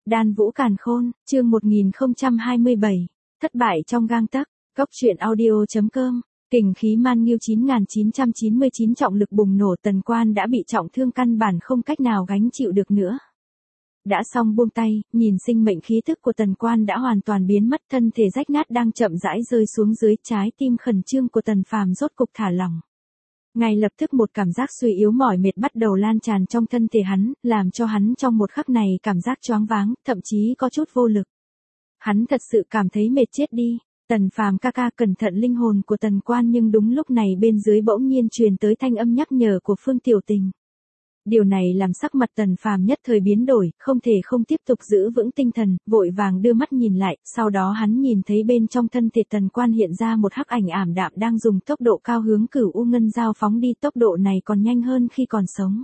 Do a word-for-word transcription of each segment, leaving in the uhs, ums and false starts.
Đan Vũ Càn Khôn, chương một nghìn không trăm hai mươi bảy, thất bại trong gang tấc, Cốc truyện audio.com, kình khí man nghiêu chín nghìn chín trăm chín mươi chín trọng lực bùng nổ, Tần Quan đã bị trọng thương căn bản không cách nào gánh chịu được nữa. Đã xong buông tay, nhìn sinh mệnh khí tức của Tần Quan đã hoàn toàn biến mất, thân thể rách nát đang chậm rãi rơi xuống dưới, trái tim khẩn trương của Tần Phàm rốt cục thả lỏng. Ngay lập tức một cảm giác suy yếu mỏi mệt bắt đầu lan tràn trong thân thể hắn, làm cho hắn trong một khắc này cảm giác choáng váng, thậm chí có chút vô lực. Hắn thật sự cảm thấy mệt chết đi. Tần Phàm ca ca, cẩn thận linh hồn của Tần Quan, nhưng đúng lúc này bên dưới bỗng nhiên truyền tới thanh âm nhắc nhở của Phương Tiểu Tình. Điều này làm sắc mặt Tần Phàm nhất thời biến đổi, không thể không tiếp tục giữ vững tinh thần, vội vàng đưa mắt nhìn lại, sau đó hắn nhìn thấy bên trong thân thể Tần Quan hiện ra một hắc ảnh ảm đạm đang dùng tốc độ cao hướng Cửu U Ngân Dao phóng đi, tốc độ này còn nhanh hơn khi còn sống.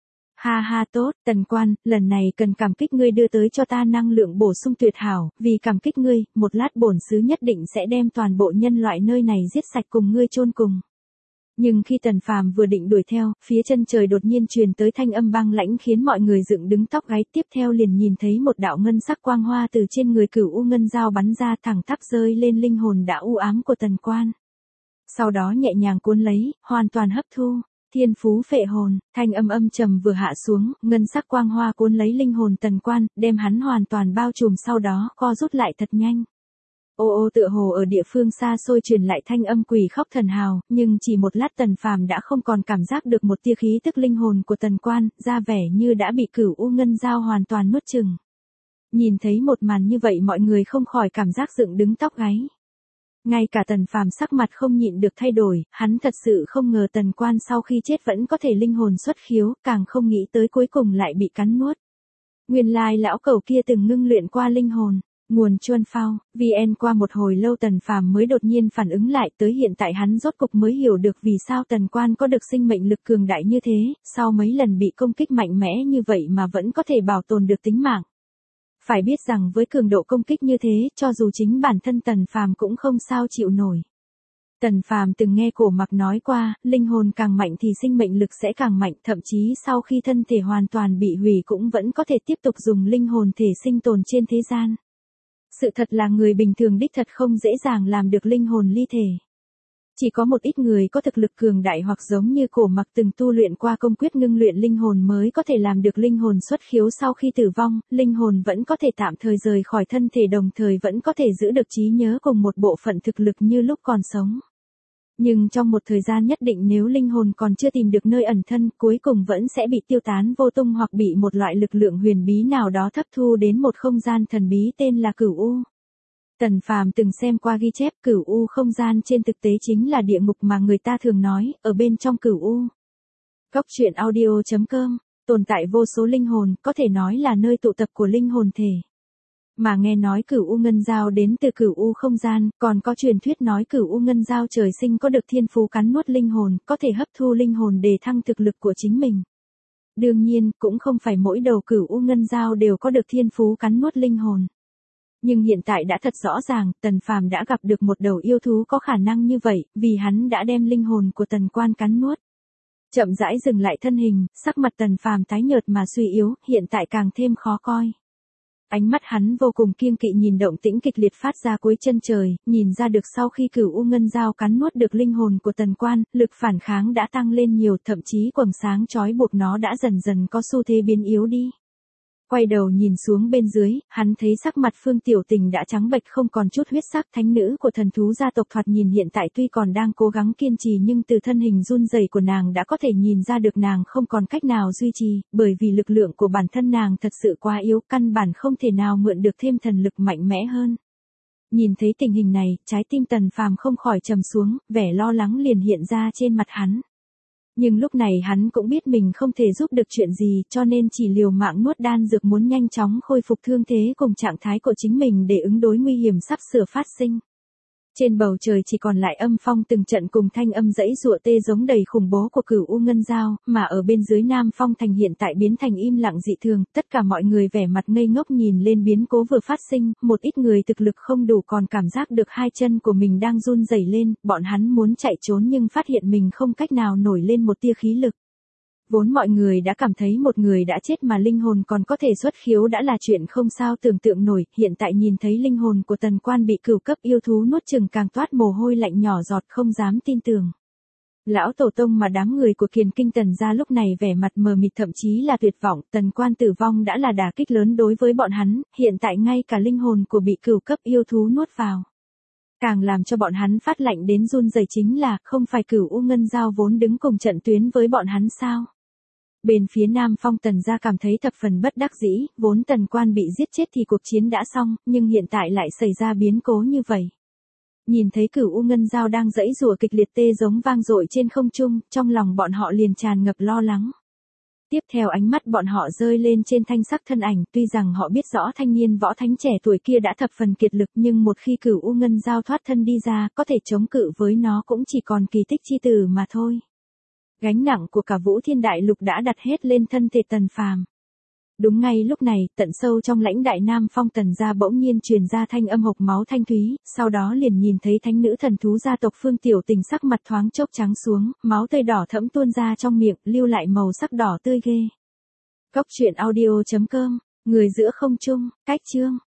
Ha ha, tốt, Tần Quan, lần này cần cảm kích ngươi đưa tới cho ta năng lượng bổ sung tuyệt hảo, vì cảm kích ngươi, một lát bổn sứ nhất định sẽ đem toàn bộ nhân loại nơi này giết sạch cùng ngươi chôn cùng. Nhưng khi Tần Phàm vừa định đuổi theo, phía chân trời đột nhiên truyền tới thanh âm băng lãnh khiến mọi người dựng đứng tóc gáy, tiếp theo liền nhìn thấy một đạo ngân sắc quang hoa từ trên người Cửu U Ngân Dao bắn ra, thẳng tắp rơi lên linh hồn đã u ám của Tần Quan. Sau đó nhẹ nhàng cuốn lấy, hoàn toàn hấp thu. Thiên phú phệ hồn, thanh âm âm trầm vừa hạ xuống, ngân sắc quang hoa cuốn lấy linh hồn Tần Quan, đem hắn hoàn toàn bao trùm, sau đó co rút lại thật nhanh. Ô ô, tựa hồ ở địa phương xa xôi truyền lại thanh âm quỷ khóc thần hào, nhưng chỉ một lát Tần Phàm đã không còn cảm giác được một tia khí tức linh hồn của Tần Quan, ra vẻ như đã bị Cửu U Ngân Dao hoàn toàn nuốt chửng. Nhìn thấy một màn như vậy mọi người không khỏi cảm giác dựng đứng tóc gáy. Ngay cả Tần Phàm sắc mặt không nhịn được thay đổi, hắn thật sự không ngờ Tần Quan sau khi chết vẫn có thể linh hồn xuất khiếu, càng không nghĩ tới cuối cùng lại bị cắn nuốt. Nguyên lai lão cẩu kia từng ngưng luyện qua linh hồn. Nguồn Chuân Phao, vê en. Qua một hồi lâu Tần Phàm mới đột nhiên phản ứng lại, tới hiện tại hắn rốt cục mới hiểu được vì sao Tần Quan có được sinh mệnh lực cường đại như thế, sau mấy lần bị công kích mạnh mẽ như vậy mà vẫn có thể bảo tồn được tính mạng. Phải biết rằng với cường độ công kích như thế, cho dù chính bản thân Tần Phàm cũng không sao chịu nổi. Tần Phàm từng nghe Cổ Mặc nói qua, linh hồn càng mạnh thì sinh mệnh lực sẽ càng mạnh, thậm chí sau khi thân thể hoàn toàn bị hủy cũng vẫn có thể tiếp tục dùng linh hồn thể sinh tồn trên thế gian. Sự thật là người bình thường đích thật không dễ dàng làm được linh hồn ly thể. Chỉ có một ít người có thực lực cường đại hoặc giống như Cổ Mặc từng tu luyện qua công quyết ngưng luyện linh hồn mới có thể làm được linh hồn xuất khiếu, sau khi tử vong, linh hồn vẫn có thể tạm thời rời khỏi thân thể, đồng thời vẫn có thể giữ được trí nhớ cùng một bộ phận thực lực như lúc còn sống. Nhưng trong một thời gian nhất định nếu linh hồn còn chưa tìm được nơi ẩn thân, cuối cùng vẫn sẽ bị tiêu tán vô tung hoặc bị một loại lực lượng huyền bí nào đó hấp thu đến một không gian thần bí tên là Cửu U. Tần Phàm từng xem qua ghi chép, Cửu U không gian trên thực tế chính là địa ngục mà người ta thường nói, ở bên trong Cửu U. Cốc truyện audio.com, tồn tại vô số linh hồn, có thể nói là nơi tụ tập của linh hồn thể. Mà nghe nói Cửu U Ngân Dao đến từ Cửu U không gian, còn có truyền thuyết nói Cửu U Ngân Dao trời sinh có được thiên phú cắn nuốt linh hồn, có thể hấp thu linh hồn để thăng thực lực của chính mình. Đương nhiên, cũng không phải mỗi đầu Cửu U Ngân Dao đều có được thiên phú cắn nuốt linh hồn. Nhưng hiện tại đã thật rõ ràng, Tần Phàm đã gặp được một đầu yêu thú có khả năng như vậy, vì hắn đã đem linh hồn của Tần Quan cắn nuốt. Chậm rãi dừng lại thân hình, sắc mặt Tần Phàm tái nhợt mà suy yếu, hiện tại càng thêm khó coi. Ánh mắt hắn vô cùng kiêng kỵ nhìn động tĩnh kịch liệt phát ra cuối chân trời, nhìn ra được sau khi Cửu U Ngân Dao cắn nuốt được linh hồn của Tần Quan, lực phản kháng đã tăng lên nhiều, thậm chí quầng sáng chói buộc nó đã dần dần có xu thế biến yếu đi. Quay đầu nhìn xuống bên dưới, hắn thấy sắc mặt Phương Tiểu Tình đã trắng bệch không còn chút huyết sắc, thánh nữ của thần thú gia tộc thoạt nhìn hiện tại tuy còn đang cố gắng kiên trì nhưng từ thân hình run rẩy của nàng đã có thể nhìn ra được nàng không còn cách nào duy trì, bởi vì lực lượng của bản thân nàng thật sự quá yếu, căn bản không thể nào mượn được thêm thần lực mạnh mẽ hơn. Nhìn thấy tình hình này, trái tim Tần Phàm không khỏi trầm xuống, vẻ lo lắng liền hiện ra trên mặt hắn. Nhưng lúc này hắn cũng biết mình không thể giúp được chuyện gì, cho nên chỉ liều mạng nuốt đan dược muốn nhanh chóng khôi phục thương thế cùng trạng thái của chính mình để ứng đối nguy hiểm sắp sửa phát sinh. Trên bầu trời chỉ còn lại âm phong từng trận cùng thanh âm dãy giụa tê giống đầy khủng bố của Cửu U Ngân Dao, mà ở bên dưới Nam Phong Thành hiện tại biến thành im lặng dị thường, tất cả mọi người vẻ mặt ngây ngốc nhìn lên biến cố vừa phát sinh, một ít người thực lực không đủ còn cảm giác được hai chân của mình đang run rẩy lên, bọn hắn muốn chạy trốn nhưng phát hiện mình không cách nào nổi lên một tia khí lực. Vốn mọi người đã cảm thấy một người đã chết mà linh hồn còn có thể xuất khiếu đã là chuyện không sao tưởng tượng nổi, hiện tại nhìn thấy linh hồn của Tần Quan bị cửu cấp yêu thú nuốt chừng càng toát mồ hôi lạnh nhỏ giọt không dám tin tưởng. Lão tổ tông mà đám người của Kiền Kinh Tần gia lúc này vẻ mặt mờ mịt thậm chí là tuyệt vọng, Tần Quan tử vong đã là đả kích lớn đối với bọn hắn, hiện tại ngay cả linh hồn của bị cửu cấp yêu thú nuốt vào. Càng làm cho bọn hắn phát lạnh đến run rẩy chính là, không phải Cửu U Ngân Dao vốn đứng cùng trận tuyến với bọn hắn sao? Bên phía Nam Phong Tần gia cảm thấy thập phần bất đắc dĩ, vốn Tần Quan bị giết chết thì cuộc chiến đã xong, nhưng hiện tại lại xảy ra biến cố như vậy. Nhìn thấy Cửu U Ngân Dao đang giãy giụa kịch liệt tê giống vang dội trên không trung, trong lòng bọn họ liền tràn ngập lo lắng. Tiếp theo ánh mắt bọn họ rơi lên trên thanh sắc thân ảnh, tuy rằng họ biết rõ thanh niên võ thánh trẻ tuổi kia đã thập phần kiệt lực nhưng một khi Cửu U Ngân Dao thoát thân đi ra, có thể chống cự với nó cũng chỉ còn kỳ tích chi tử mà thôi. Gánh nặng của cả Vũ Thiên Đại Lục đã đặt hết lên thân thể Tần Phàm. Đúng ngay lúc này, tận sâu trong lãnh đại Nam Phong Tần gia bỗng nhiên truyền ra thanh âm hộc máu thanh thúy, sau đó liền nhìn thấy thánh nữ thần thú gia tộc Phương Tiểu Tình sắc mặt thoáng chốc trắng xuống, máu tươi đỏ thẫm tuôn ra trong miệng, lưu lại màu sắc đỏ tươi ghê. Cốc truyện audio chấm com, người giữa không trung, cách chương.